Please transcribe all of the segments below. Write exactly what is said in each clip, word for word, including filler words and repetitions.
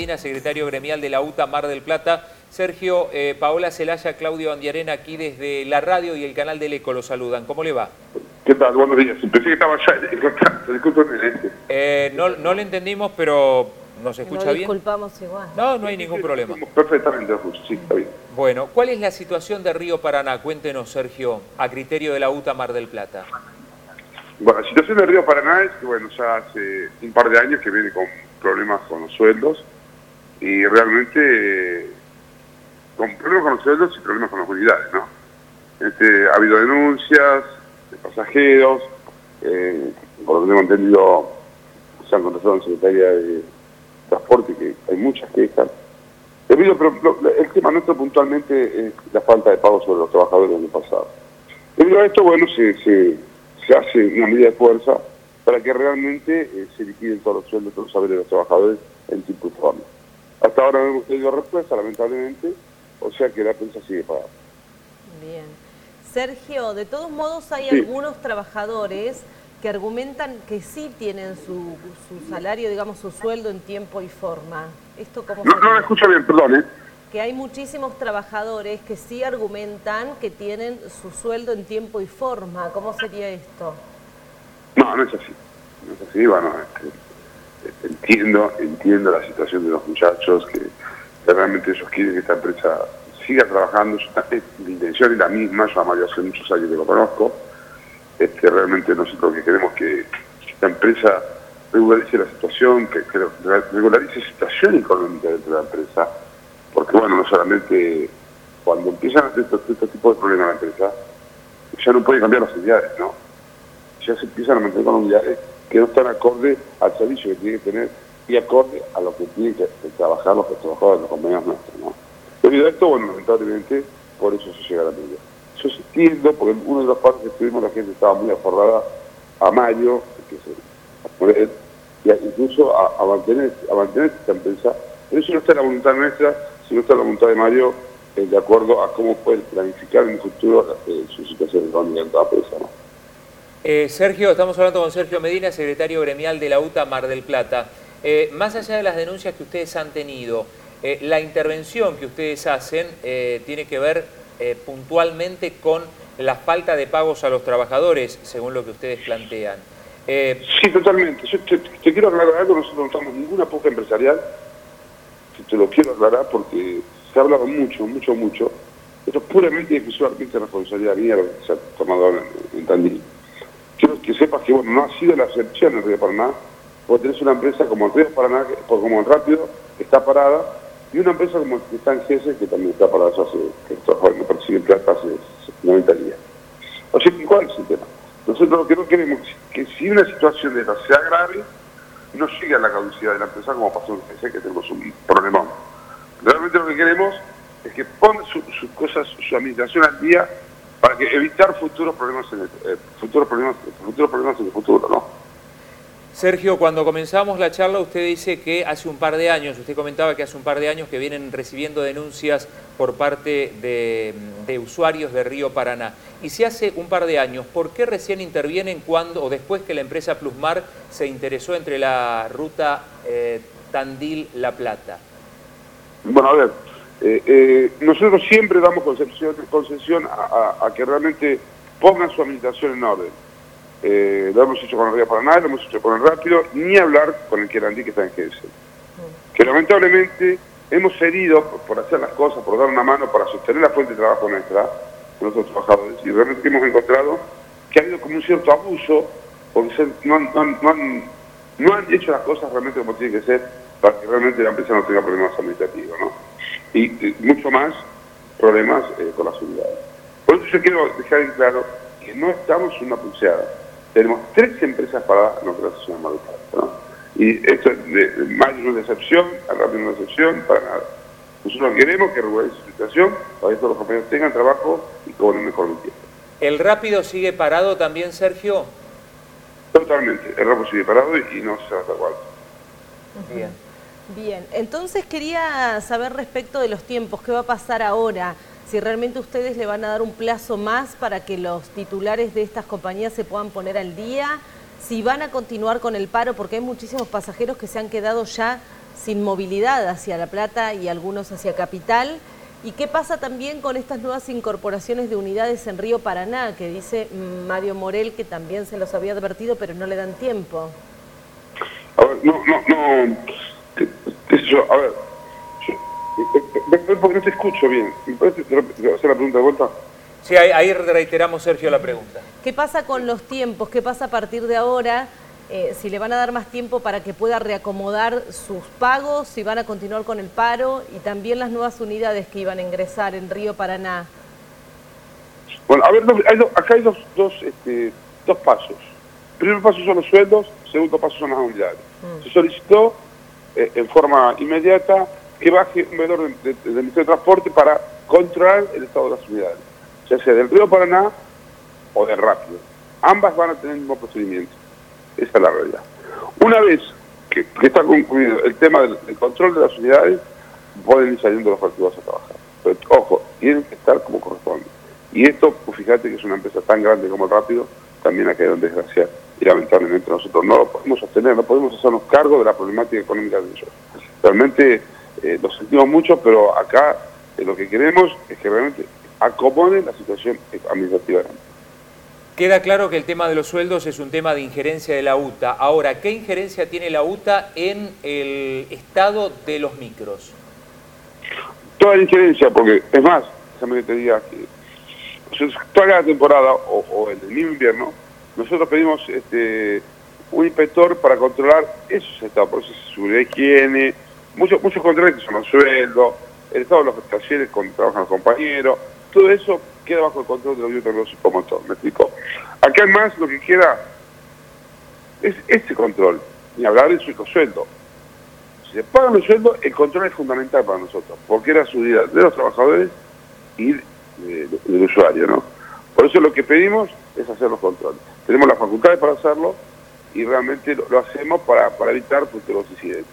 Medina, secretario gremial de la U T A Mar del Plata. Sergio, eh, Paola Celaya, Claudio Andiarena, aquí desde la radio y el canal del Eco, lo saludan. ¿Cómo le va? ¿Qué tal? Buenos días. Pensé que estaba allá en contacto. Disculpen. Eh, no, no le entendimos, pero ¿nos escucha Lo bien? disculpamos igual. No, no hay ningún problema. Perfectamente, sí, está bien. Bueno, ¿cuál es la situación de Río Paraná? Cuéntenos, Sergio, a criterio de la U T A Mar del Plata. Bueno, la situación de Río Paraná es que, bueno, ya hace un par de años que viene con problemas con los sueldos y realmente eh, con problemas con los sueldos y problemas con las unidades, ¿no? Este, ha habido denuncias de pasajeros, eh, por lo que tengo entendido, se han contactado en Secretaría de Transporte, que hay muchas quejas. Debido, pero lo, el tema nuestro puntualmente es la falta de pago sobre los trabajadores del año pasado. Debido a esto, bueno, se, se, se hace una medida de fuerza para que realmente eh, se liquiden todos los sueldos, todos los saberes de los trabajadores en tiempo y forma. Hasta ahora no hemos tenido respuesta, lamentablemente, o sea que la prensa sigue pagando. Bien. Sergio, de todos modos hay Sí. algunos trabajadores que argumentan que sí tienen su, su salario, digamos, su sueldo en tiempo y forma. ¿Esto cómo No, sería? no me escucha bien, perdón, ¿eh? Que hay muchísimos trabajadores que sí argumentan que tienen su sueldo en tiempo y forma. ¿Cómo sería esto? No, no es así. No es así, bueno, este, este, entiendo, entiendo la situación de los muchachos, que, que realmente ellos quieren que esta empresa siga trabajando. Yo, la intención es la misma, yo a Mario hace muchos años que lo conozco. Este, realmente nosotros que queremos que esta empresa regularice la situación, que, que regularice la situación económica dentro de la empresa, porque bueno, no solamente cuando empiezan a hacer estos, estos tipos de problemas en la empresa, ya no puede cambiar las unidades, ¿no? Ya se empiezan a mantener con unidades que no están acorde al servicio que tiene que tener y acorde a lo que tienen que, que trabajar los trabajadores de los compañeros nuestros, ¿no? Debido a esto, bueno, lamentablemente, por eso se llega a la medida. Yo sí entiendo, porque en uno de los paros que estuvimos la gente estaba muy aforrada a Mayo, que se, a poner, y a, incluso a, a, mantener, a mantener esta empresa. Pero eso no está en la voluntad nuestra, sino está en la voluntad de Mario, eh, de acuerdo a cómo puede planificar en el futuro eh, su situación económica en toda empresa, ¿no? Eh, Sergio, estamos hablando con Sergio Medina, secretario gremial de la U T A Mar del Plata. Eh, más allá de las denuncias que ustedes han tenido, eh, la intervención que ustedes hacen eh, tiene que ver eh, puntualmente con la falta de pagos a los trabajadores, según lo que ustedes plantean. Eh, sí, totalmente. Yo te, te quiero aclarar algo, nosotros no estamos en ninguna puja empresarial, te, te lo quiero aclarar porque se ha hablado mucho, mucho, mucho. Esto es puramente y exclusivamente responsabilidad mía lo que se ha tomado ahora en, en Tandil. Quiero que sepas que bueno, no ha sido la excepción en Río Paraná, porque tenés una empresa como el Río Paraná, como el Rápido, que está parada, y una empresa como el que está en Gese, que también está parada hace, que está, bueno, persigue plata hace noventa días. O sea, ¿cuál es el tema? Nosotros lo que no queremos es que si una situación de esta sea grave, no llegue a la caducidad de la empresa como pasó en Gese, que tenemos un problemón. Realmente lo que queremos es que ponga sus su cosas, su administración al día, para que evitar futuros problemas en el eh, futuros problemas, futuros problemas en el futuro, ¿no? Sergio, cuando comenzamos la charla usted dice que hace un par de años, usted comentaba que hace un par de años que vienen recibiendo denuncias por parte de, de usuarios de Río Paraná. Y si hace un par de años, ¿por qué recién intervienen cuando o después que la empresa Plusmar se interesó entre la ruta eh, Tandil-La Plata? Bueno, a ver, eh, eh, nosotros siempre damos concesión, concesión a, a, a que realmente pongan su administración en orden. Eh, lo hemos hecho con el Río Paraná, lo hemos hecho con el Rápido, ni hablar con el Querandí que está en Gese. Que lamentablemente hemos cedido por, por hacer las cosas, por dar una mano, para sostener la fuente de trabajo nuestra, de nuestros trabajadores, y realmente hemos encontrado que ha habido como un cierto abuso, porque se, no, han, no, han, no, han, no han hecho las cosas realmente como tienen que ser, para que realmente la empresa no tenga problemas administrativos, ¿no? Y, y mucho más problemas eh, con las unidades. Por eso yo quiero dejar en claro que no estamos en una pulseada. Tenemos tres empresas paradas en nuestra estación de Mar del Plata, ¿no? Y esto es de, de Mayo no es una excepción, al Rápido no es una excepción, para nada. Nosotros queremos que regularice su situación para que todos los compañeros tengan trabajo y cobren mejor el tiempo. ¿El Rápido sigue parado también, Sergio? Totalmente, el Rápido sigue parado y, y no se va a igual. Bien. Bien, entonces quería saber respecto de los tiempos, ¿qué va a pasar ahora? Si realmente ustedes le van a dar un plazo más para que los titulares de estas compañías se puedan poner al día, si van a continuar con el paro, porque hay muchísimos pasajeros que se han quedado ya sin movilidad hacia La Plata y algunos hacia Capital. ¿Y qué pasa también con estas nuevas incorporaciones de unidades en Río Paraná, que dice Mario Morel que también se los había advertido, pero no le dan tiempo? A ver, no, no, no, qué sé yo, a ver, yo, porque no te escucho bien, ¿me puedes hacer la pregunta de vuelta? Sí, ahí, ahí reiteramos, Sergio, la pregunta. ¿Qué pasa con los tiempos? ¿Qué pasa a partir de ahora? Eh, si le van a dar más tiempo para que pueda reacomodar sus pagos, si van a continuar con el paro y también las nuevas unidades que iban a ingresar en Río Paraná. Bueno, a ver, hay dos, acá hay dos, dos, este, dos pasos. El primer paso son los sueldos, el segundo paso son las unidades. Mm. Se solicitó eh, en forma inmediata que baje un veedor del de, de, de Ministerio de Transporte para controlar el estado de las unidades, ya sea del Río Paraná o del Rápido. Ambas van a tener el mismo procedimiento. Esa es la realidad. Una vez que, que está concluido el tema del, del control de las unidades, pueden ir saliendo los colectivos a trabajar. Pero, ojo, tienen que estar como corresponde. Y esto, pues fíjate que es una empresa tan grande como el Rápido, también ha caído en desgracia y lamentablemente nosotros no lo podemos sostener, no podemos hacernos cargo de la problemática económica de ellos. Realmente eh, lo sentimos mucho, pero acá eh, lo que queremos es que realmente acomoden la situación administrativa. Queda claro que el tema de los sueldos es un tema de injerencia de la U T A. Ahora, ¿qué injerencia tiene la U T A en el estado de los micros? Toda la injerencia, porque es más, déjame que te diga que toda la temporada, o, o en el mismo invierno, nosotros pedimos este, un inspector para controlar esos estados, por eso seguridad y higiene, muchos, muchos controles que son los sueldos, el estado de los talleres donde trabajan los compañeros, todo eso queda bajo el control del gobierno del psicomotor, ¿me explico? Acá además lo que queda es ese control, ni hablar del sueldo. Si se pagan los sueldos, el control es fundamental para nosotros, porque es la seguridad de los trabajadores y de, de, del usuario, ¿no? Por eso lo que pedimos es hacer los controles. Tenemos las facultades para hacerlo y realmente lo, lo hacemos para, para evitar futuros incidentes.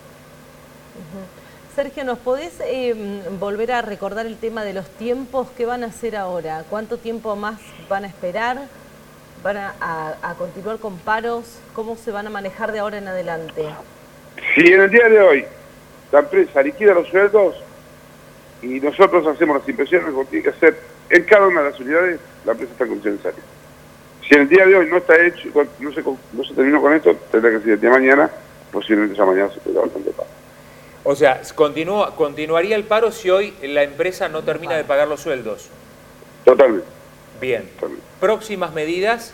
Uh-huh. Sergio, ¿nos podés eh, volver a recordar el tema de los tiempos? ¿Qué van a hacer ahora? ¿Cuánto tiempo más van a esperar? ¿Van a, a, a continuar con paros? ¿Cómo se van a manejar de ahora en adelante? Si en el día de hoy la empresa liquida los sueldos y nosotros hacemos las impresiones, como tiene que hacer en cada una de las unidades, la empresa está en condiciones de salir. Si en el día de hoy no está hecho, no se, no se terminó con esto, tendrá que ser el día de mañana, posiblemente ya mañana se tendrá bastante pago. O sea, continúa, continuaría el paro si hoy la empresa no termina de pagar los sueldos. Totalmente. Bien. Totalmente. ¿Próximas medidas?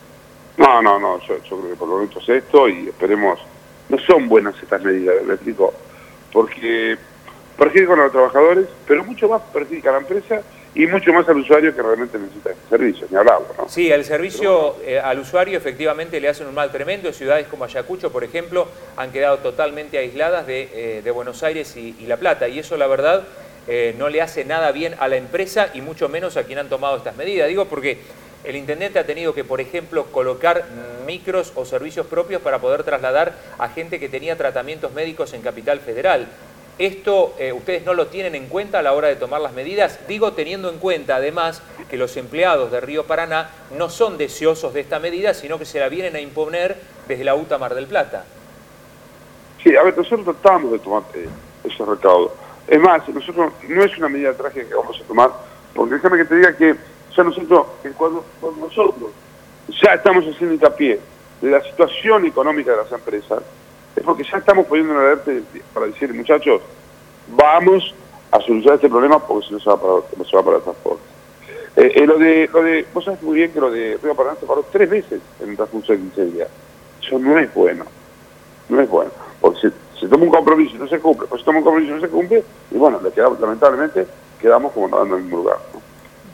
No, no, no, yo, yo creo que por lo menos es esto y esperemos. No son buenas estas medidas, le explico, porque perjudican a los trabajadores, pero mucho más perjudica a la empresa y mucho más al usuario que realmente necesita este servicio, ni hablarlo, ¿no? Sí, el servicio eh, al usuario efectivamente le hacen un mal tremendo. Ciudades como Ayacucho, por ejemplo, han quedado totalmente aisladas de, eh, de Buenos Aires y, y La Plata, y eso la verdad eh, no le hace nada bien a la empresa y mucho menos a quien han tomado estas medidas. Digo porque el intendente ha tenido que, por ejemplo, colocar micros o servicios propios para poder trasladar a gente que tenía tratamientos médicos en Capital Federal. ¿Esto eh, ustedes no lo tienen en cuenta a la hora de tomar las medidas? Digo, teniendo en cuenta, además, que los empleados de Río Paraná no son deseosos de esta medida, sino que se la vienen a imponer desde la U T A Mar del Plata. Sí, a ver, nosotros tratamos de tomar eh, ese recaudo. Es más, nosotros no es una medida trágica que vamos a tomar, porque déjame que te diga que ya nosotros, que cuando, cuando nosotros ya estamos haciendo hincapié de la situación económica de las empresas, es porque ya estamos poniendo una alerta para decir, muchachos, vamos a solucionar este problema porque si no se va a parar, no se va a parar el transporte. Eh, eh, lo de, lo de, vos sabés muy bien que lo de Río Paraná se paró tres veces en el transcurso de quince días. Eso no es bueno, no es bueno, porque se, se toma un compromiso y no se cumple, pues se toma un compromiso y no se cumple, y bueno, le quedamos, lamentablemente quedamos como nadando en el mismo lugar, ¿no?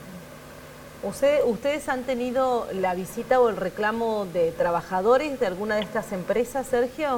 ¿Usted, ¿Ustedes han tenido la visita o el reclamo de trabajadores de alguna de estas empresas, Sergio?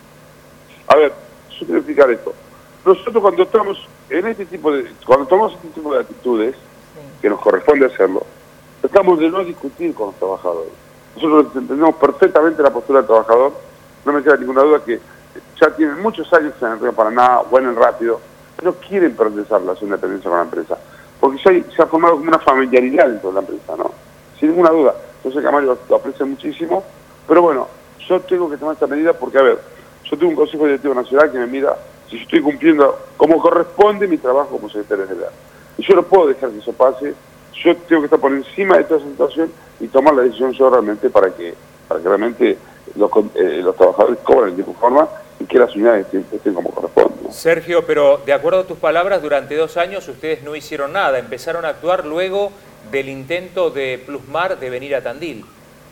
A ver, yo quiero explicar esto. Nosotros cuando estamos en este tipo de, cuando tomamos este tipo de actitudes, sí, que nos corresponde hacerlo, tratamos de no discutir con los trabajadores. Nosotros entendemos perfectamente la postura del trabajador, no me queda ninguna duda que ya tienen muchos años en el Río Paraná, o en el Rápido, no quieren perder esa relación de dependencia con la empresa, porque ya hay, se ha formado como una familiaridad dentro de la empresa, ¿no? Sin ninguna duda. Yo sé que a Mario lo aprecia muchísimo, pero bueno, yo tengo que tomar esta medida porque, a ver, yo tengo un Consejo Directivo Nacional que me mira si yo estoy cumpliendo como corresponde mi trabajo como secretario general. Y yo no puedo dejar que eso pase, yo tengo que estar por encima de toda esa situación y tomar la decisión yo realmente para que, para que realmente los, eh, los trabajadores cobren en tiempo y forma y que las unidades estén, estén como corresponde, ¿no? Sergio, pero de acuerdo a tus palabras, durante dos años ustedes no hicieron nada, empezaron a actuar luego del intento de Plusmar de venir a Tandil.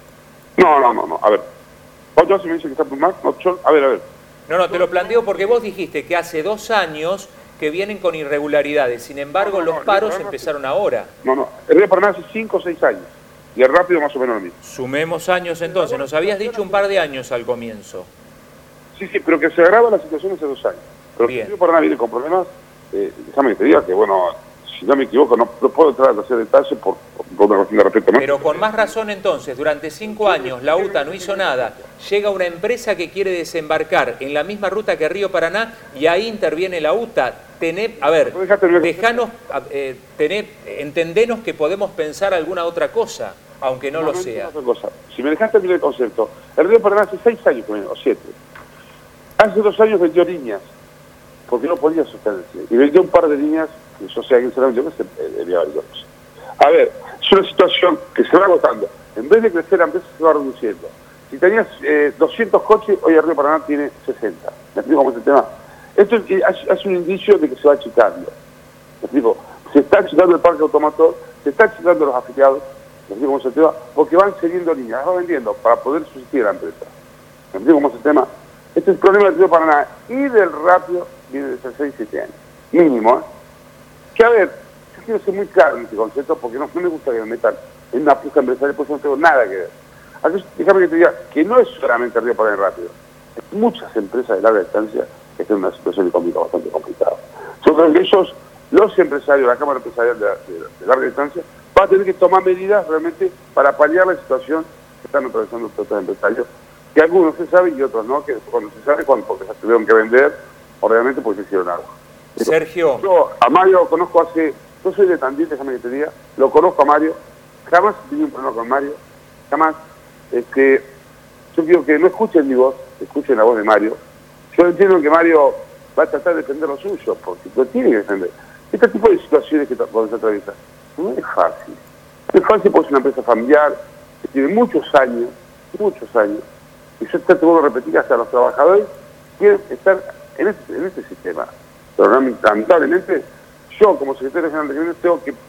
No, no, no, no, a ver, ¿cuánto hace me dice que está Plusmar? No, yo, a ver, a ver. No, no, te lo planteo porque vos dijiste que hace dos años que vienen con irregularidades, sin embargo no, no, los no, paros no, no, empezaron ahora. No, no, el Río Paraná hace cinco o seis años, y el Rápido más o menos lo mismo. Sumemos años entonces, nos habías dicho un par de años al comienzo. Sí, sí, pero que se agrava la situación hace dos años. Pero Bien. el Río Paraná viene con problemas, eh, déjame que te diga que, bueno, si no me equivoco, no, no puedo entrar a hacer detalles por, por, por una cuestión de respeto, ¿no? Pero con más razón entonces, durante cinco años la U T A no hizo nada, llega una empresa que quiere desembarcar en la misma ruta que Río Paraná y ahí interviene la U T A. Tené, a ver, dejanos, eh, tené, entendenos que podemos pensar alguna otra cosa, aunque no, no lo no sea. Otra cosa. Si me dejaste terminar el concepto, el Río Paraná hace seis años, o siete. Hace dos años vendió líneas, porque no podía sostenerse. Y vendió un par de líneas, que yo sé a quién se la vendió, que se debía haber cosas. A ver, es una situación que se va agotando. En vez de crecer, la empresa se va reduciendo. Si tenías eh, doscientos coches, hoy el Río Paraná tiene sesenta. ¿Me explico cómo es el tema? Esto es, hace un indicio de que se va achicando. ¿Me explico? Se está achicando el parque automotor, se está achicando los afiliados, ¿me explico cómo es el tema? Porque van cediendo líneas, van vendiendo para poder subsistir la empresa. ¿Me explico cómo es el tema? Este es el problema del Río Paraná y del Rápido viene de seis, siete años. Mínimo, ¿eh? Que a ver, yo quiero ser muy claro en este concepto porque no, no me gusta que me metan en una puja empresarial, pues no tengo nada que ver. Aquí, déjame que te diga que no es solamente el Río Paraná y Rápido. Hay muchas empresas de larga distancia que están en una situación económica bastante complicada. Yo creo que ellos, los empresarios, la Cámara Empresarial de, de, de larga distancia, van a tener que tomar medidas realmente para paliar la situación que están atravesando estos empresarios, que algunos se saben y otros no, que cuando se sabe, cuando porque se tuvieron que vender, o realmente porque se hicieron algo. Sergio. Yo a Mario lo conozco hace, yo soy de Tandil, déjame que te diga, lo conozco a Mario, jamás tuve un problema con Mario, jamás. Este, yo quiero que no escuchen mi voz, escuchen la voz de Mario. Yo entiendo que Mario va a tratar de defender lo suyo, porque lo tiene que defender. Este tipo de situaciones que cuando se atraviesa no es fácil. No es fácil porque es una empresa familiar, que tiene muchos años, muchos años, y yo te tengo que repetir que hasta los trabajadores quieren estar en este, en este sistema. Pero lamentablemente, yo como secretario general de Gremios tengo que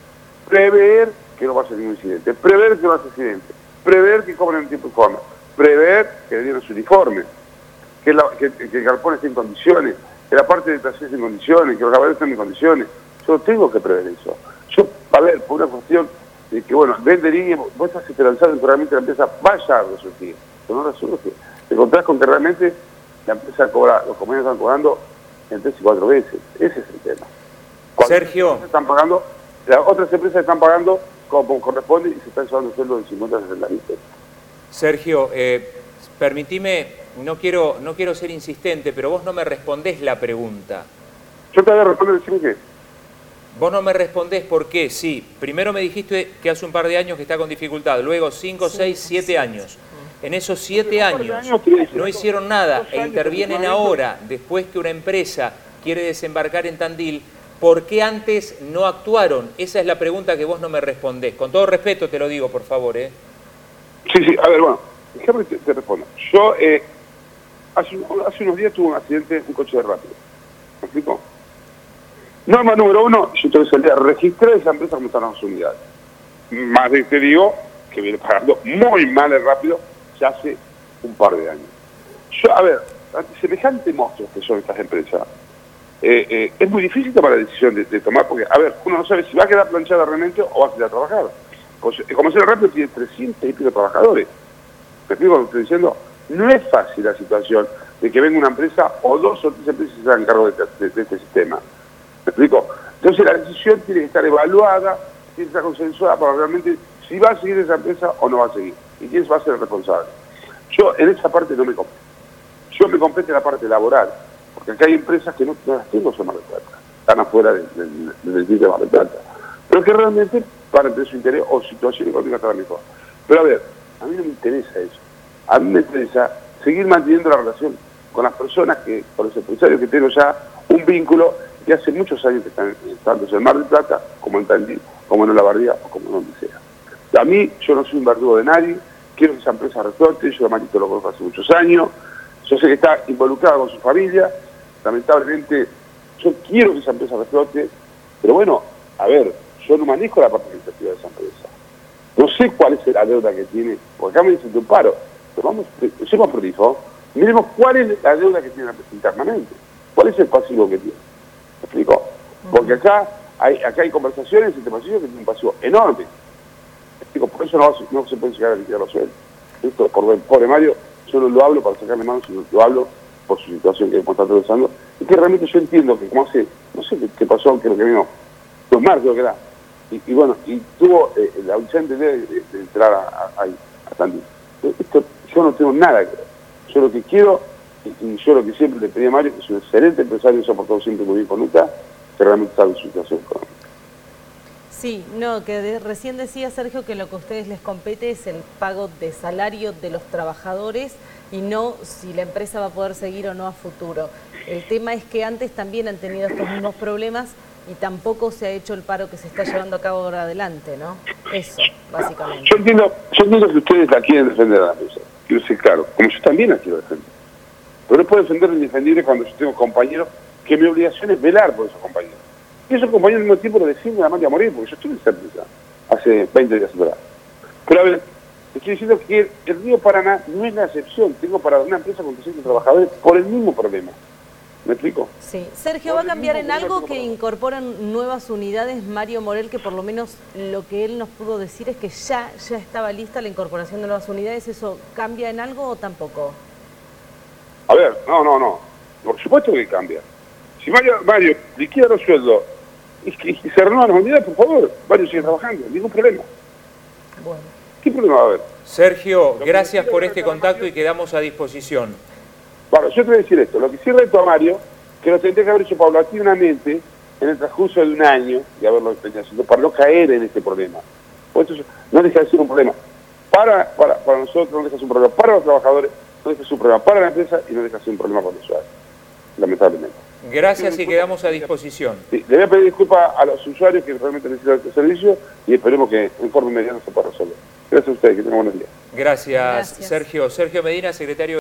prever que no va a ser ningún incidente, prever que no va a ser accidente, prever que cobren en tiempo y forma, prever que le dieron su uniforme, que, la, que, que el galpón esté en condiciones, que la parte de taller esté en condiciones, que los caballeros estén en condiciones. Yo tengo que prever eso. Yo, a ver, por una cuestión de que, bueno, vende línea, vos estás esperanzado en que realmente la empresa vaya a resurgir, pero no resurge. Te encontrás con que realmente la empresa cobra, los compañeros están cobrando en tres y cuatro veces. Ese es el tema. Cuando Sergio. Están pagando, las otras empresas están pagando como corresponde y se están llevando sueldos de cincuenta a sesenta mil pesos. Sergio, eh, permitime, no quiero, no quiero ser insistente, pero vos no me respondés la pregunta. Yo te voy a responder, decime qué. Vos no me respondés por qué, sí. Primero me dijiste que hace un par de años que está con dificultad, luego cinco, seis, siete años. En esos siete años no hicieron nada e intervienen ahora, después que una empresa quiere desembarcar en Tandil. ¿Por qué antes no actuaron? Esa es la pregunta que vos no me respondés. Con todo respeto te lo digo, por favor, ¿eh? Sí, sí, a ver, bueno, déjame te, te respondo. Yo eh, hace, hace unos días tuve un accidente, un coche de Rápido. ¿Me explico? Norma número uno, yo tengo que salir a registrar esa empresa como están las unidades. Más de te digo que viene pagando muy mal el Rápido ya hace un par de años. Yo, a ver, ante semejantes monstruos que son estas empresas, eh, eh, es muy difícil tomar la decisión de, de tomar, porque, a ver, uno no sabe si va a quedar planchada realmente o va a quedar a trabajar. Pues, como se el Rápido tiene trescientos y pico trabajadores. ¿Me explico lo que estoy diciendo? No es fácil la situación de que venga una empresa o dos o tres empresas y se hagan cargo de, de, de este sistema. ¿Me explico? Entonces la decisión tiene que estar evaluada, tiene que estar consensuada para realmente si va a seguir esa empresa o no va a seguir. Y quién va a ser el responsable. Yo en esa parte no me compete. Yo me compete en la parte laboral, porque acá hay empresas que no, no las tengo en Mar del Plata, están afuera del de, de, de, de Mar del Plata, pero que realmente para entre su interés o situación económica está mejor. Pero a ver, a mí no me interesa eso. A mí me interesa seguir manteniendo la relación con las personas, que con los empresarios que tengo ya un vínculo, que hace muchos años que están, tanto en el Mar del Plata, como en Tandil, como en Olavarría, o como donde sea. A mí, yo no soy un verdugo de nadie, quiero que esa empresa reflote, yo a Marito lo conozco hace muchos años, yo sé que está involucrado con su familia, lamentablemente yo quiero que esa empresa reflote, pero bueno, a ver, yo no manejo la parte administrativa de esa empresa. No sé cuál es la deuda que tiene, porque acá me dicen de un paro, pero vamos, seamos prolijo, miremos cuál es la deuda que tiene la empresa internamente, cuál es el pasivo que tiene. ¿Me explico? Porque acá hay, acá hay conversaciones entre pasillos que tienen un pasivo enorme. ¿Me explico? Por eso no, no se puede llegar a liquidar los sueldos. Esto, por pobre Mario, yo no lo hablo para sacarle mano, sino lo hablo por su situación que está atravesando. Y que realmente yo entiendo que como hace, no sé qué, qué pasó, que lo que vino, dos marzo creo que era. Y, y bueno, y tuvo eh, la audición de, de, de entrar a, a, a Tandil. Esto, yo no tengo nada que ver. Yo lo que quiero, y, y yo lo que siempre le pedí a Mario, que es un excelente empresario, se ha portado siempre muy bien con Luca, que realmente sabe su situación económica. Sí, no, que de, recién decía Sergio que lo que a ustedes les compete es el pago de salario de los trabajadores y no si la empresa va a poder seguir o no a futuro. El tema es que antes también han tenido estos mismos problemas y tampoco se ha hecho el paro que se está llevando a cabo ahora adelante, ¿no? Eso, básicamente. Yo entiendo, yo entiendo que ustedes la quieren defender a la empresa, quiero ser claro, como yo también la quiero defender. Pero no puedo defender lo indefendible cuando yo tengo compañeros que mi obligación es velar por esos compañeros. Y esos compañeros al mismo tiempo lo deciden a la mano a morir, porque yo estuve en esa empresa hace veinte días atrás. Pero a ver, te estoy diciendo que el Río Paraná no es la excepción. Tengo para una empresa con trescientos trabajadores por el mismo problema. ¿Me explico? Sí. Sergio, ¿va a cambiar en algo que incorporan nuevas unidades Mario Morel, que por lo menos lo que él nos pudo decir es que ya, ya estaba lista la incorporación de nuevas unidades? ¿Eso cambia en algo o tampoco? A ver, no, no, no. Por supuesto que cambia. Si Mario, Mario liquida los sueldos y, y, y se renuevan las unidades, por favor, Mario sigue trabajando, ningún problema. Bueno. ¿Qué problema va a haber? Sergio, gracias por este contacto y quedamos a disposición. Bueno, yo te voy a decir esto, lo que sí reto a Mario, que lo tendría que haber hecho paulatinamente en el transcurso de un año, de haberlo venido haciendo, para no caer en este problema. Pues entonces, no deja de ser un problema para, para, para nosotros, no deja de ser un problema para los trabajadores, no deja de ser un problema para la empresa y no deja de ser un problema para los usuarios, lamentablemente. Gracias y quedamos a disposición. Sí, le voy a pedir disculpas a los usuarios que realmente necesitan este servicio y esperemos que en forma inmediata se pueda resolver. Gracias a ustedes, que tengan buenos días. Gracias, Gracias. Sergio. Sergio Medina, secretario